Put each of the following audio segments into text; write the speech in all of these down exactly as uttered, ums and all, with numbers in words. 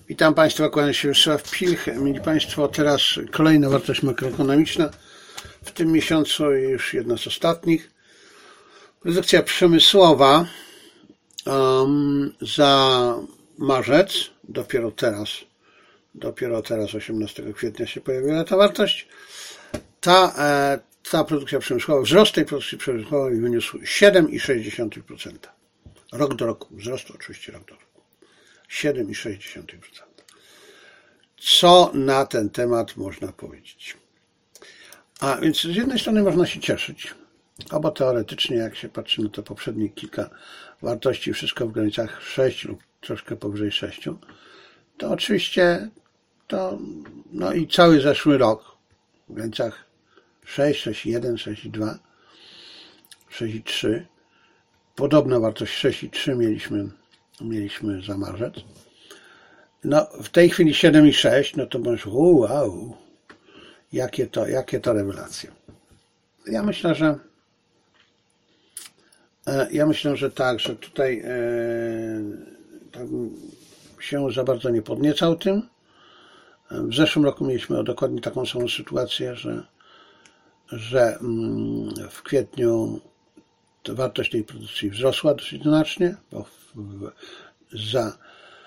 Witam Państwa, kłaniam się Wiesław Pilch. Mieli Państwo, teraz kolejna wartość makroekonomiczna. W tym miesiącu już jedna z ostatnich. Produkcja przemysłowa um, za marzec, dopiero teraz, dopiero teraz osiemnastego kwietnia się pojawiła ta wartość. Ta, e, ta produkcja przemysłowa, wzrost tej produkcji przemysłowej wyniósł siedem przecinek sześć procent. Rok do roku, wzrost oczywiście rok do roku. siedem przecinek sześć procent. Co na ten temat można powiedzieć? A więc z jednej strony można się cieszyć, a bo teoretycznie jak się patrzy na te poprzednie kilka wartości, wszystko w granicach sześć lub troszkę powyżej sześć, to oczywiście to, no i cały zeszły rok w granicach sześć, sześć przecinek jeden, sześć przecinek dwa, sześć przecinek trzy. Podobna wartość sześć przecinek trzy mieliśmy, mieliśmy za marzec. No w tej chwili siedem przecinek sześć, no to możesz, wow, jakie to, jakie to rewelacje. Ja myślę, że ja myślę, że tak, że tutaj e, tak się za bardzo nie podniecał tym. W zeszłym roku mieliśmy dokładnie taką samą sytuację, że, że w kwietniu wartość tej produkcji wzrosła dosyć znacznie, bo w, za,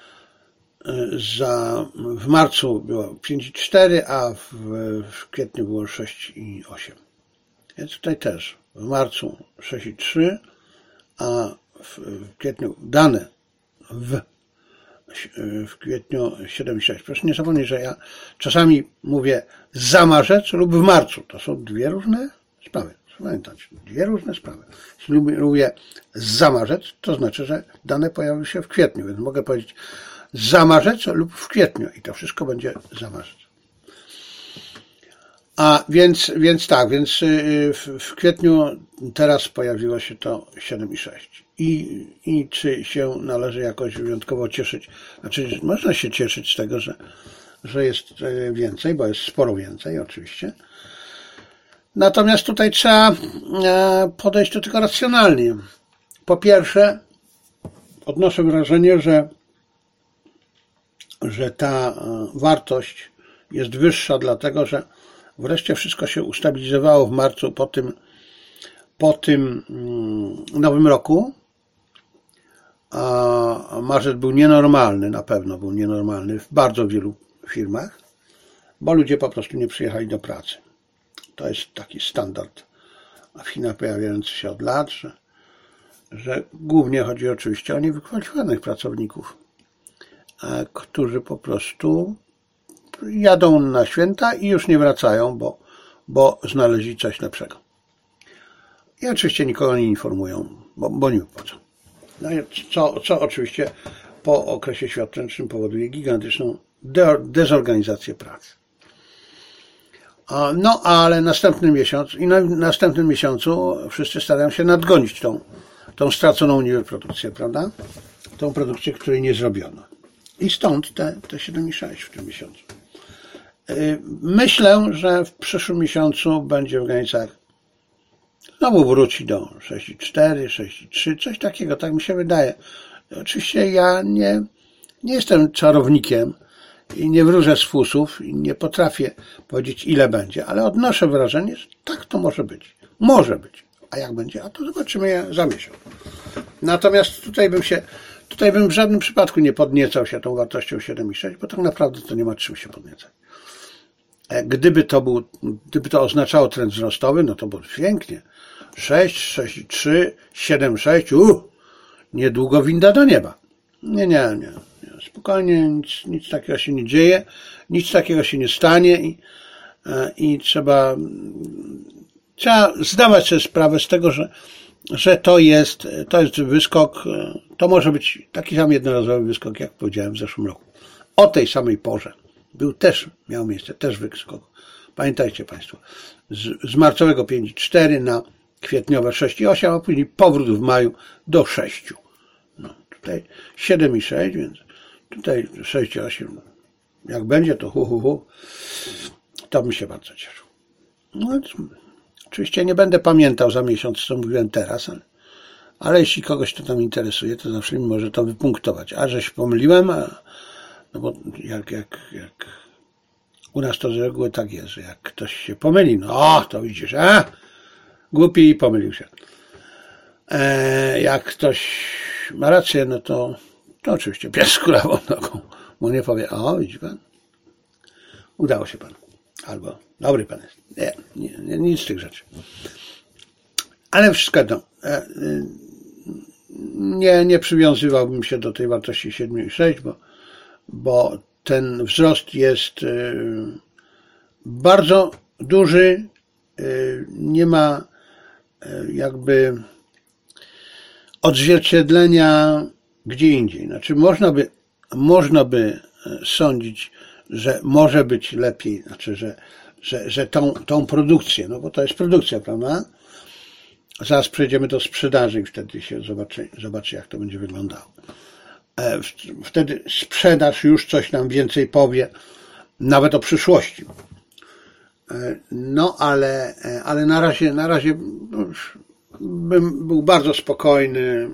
za, w marcu było pięć przecinek cztery, a w, w kwietniu było sześć przecinek osiem. Więc tutaj też w marcu sześć przecinek trzy, a w, w kwietniu dane w, w kwietniu siedem przecinek sześć. Proszę nie zapomnieć, że ja czasami mówię za marzec lub w marcu. To są dwie różne sprawy. Pamiętać, dwie różne sprawy. Jeśli mówię za marzec, to znaczy, że dane pojawiły się w kwietniu, więc mogę powiedzieć za marzec lub w kwietniu i to wszystko będzie za marzec. A więc, więc tak, więc w, w kwietniu teraz pojawiło się to siedem przecinek sześć. I, I czy się należy jakoś wyjątkowo cieszyć? Znaczy, można się cieszyć z tego, że, że jest więcej, bo jest sporo więcej oczywiście. Natomiast tutaj trzeba podejść do tego racjonalnie. Po pierwsze, odnoszę wrażenie, że, że ta wartość jest wyższa, dlatego że wreszcie wszystko się ustabilizowało w marcu po tym, po tym nowym roku. A marzec był nienormalny, na pewno był nienormalny w bardzo wielu firmach, bo ludzie po prostu nie przyjechali do pracy. To jest taki standard w Chinach pojawiający się od lat, że, że głównie chodzi oczywiście o niewykwalifikowanych pracowników, którzy po prostu jadą na święta i już nie wracają, bo, bo znaleźli coś lepszego. I oczywiście nikogo nie informują, bo, bo nie wypłacą. No co, co oczywiście po okresie świątecznym powoduje gigantyczną de- dezorganizację pracy. No, ale następny miesiąc i na następnym miesiącu wszyscy starają się nadgonić tą, tą straconą niby produkcję, prawda? Tą produkcję, której nie zrobiono. I stąd te, te siedem przecinek sześć w tym miesiącu. Myślę, że w przyszłym miesiącu będzie w granicach, znowu wróci do sześć przecinek cztery, sześć przecinek trzy, coś takiego, tak mi się wydaje. Oczywiście ja nie, nie jestem czarownikiem i nie wróżę z fusów i nie potrafię powiedzieć, ile będzie, ale odnoszę wrażenie, że tak to może być. Może być. A jak będzie? A to zobaczymy je za miesiąc. Natomiast tutaj bym się, tutaj bym w żadnym przypadku nie podniecał się tą wartością siedem przecinek sześć, bo tak naprawdę to nie ma czym się podniecać. Gdyby to był, gdyby to oznaczało trend wzrostowy, no to było pięknie. sześć, sześć przecinek trzy, siedem przecinek sześć, uh, niedługo winda do nieba. Nie, nie, nie. Spokojnie, nic, nic takiego się nie dzieje, nic takiego się nie stanie i, i trzeba, trzeba zdawać sobie sprawę z tego, że, że to jest, to jest wyskok, to może być taki sam jednorazowy wyskok, jak powiedziałem w zeszłym roku. O tej samej porze był też, miał miejsce też wyskok. Pamiętajcie Państwo, z, z marcowego pięć przecinek cztery na kwietniowe sześć przecinek osiem, a później powrót w maju do sześć. No, tutaj siedem przecinek sześć, więc tutaj sześć przecinek osiem. Jak będzie to hu, hu, hu, to bym się bardzo cieszył. No, oczywiście nie będę pamiętał za miesiąc, co mówiłem teraz, ale, ale jeśli kogoś to tam interesuje, to zawsze mi może to wypunktować. A że się pomyliłem, a, No bo jak, jak, jak u nas to z reguły tak jest, że jak ktoś się pomyli, no o, to widzisz, a głupi pomylił się. E, jak ktoś ma rację, no to, to oczywiście pies z kulawą nogą mu nie powie, o, widzi pan, udało się panu, albo dobry pan jest. Nie, nie, nie nic z tych rzeczy. Ale wszystko to, e, nie, nie przywiązywałbym się do tej wartości siedem i sześć, bo, bo ten wzrost jest e, bardzo duży, e, nie ma e, jakby odzwierciedlenia gdzie indziej. Znaczy można by, można by sądzić, że może być lepiej, znaczy, że, że, że tą, tą produkcję, no bo to jest produkcja, prawda? Zaraz przejdziemy do sprzedaży i wtedy się zobaczy, zobaczy, jak to będzie wyglądało. Wtedy sprzedaż już coś nam więcej powie, nawet o przyszłości. No ale, ale na razie, na razie bym był bardzo spokojny.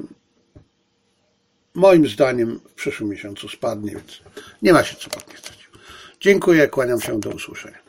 Moim zdaniem w przyszłym miesiącu spadnie, więc nie ma się co podniecać. Dziękuję, kłaniam się, do usłyszenia.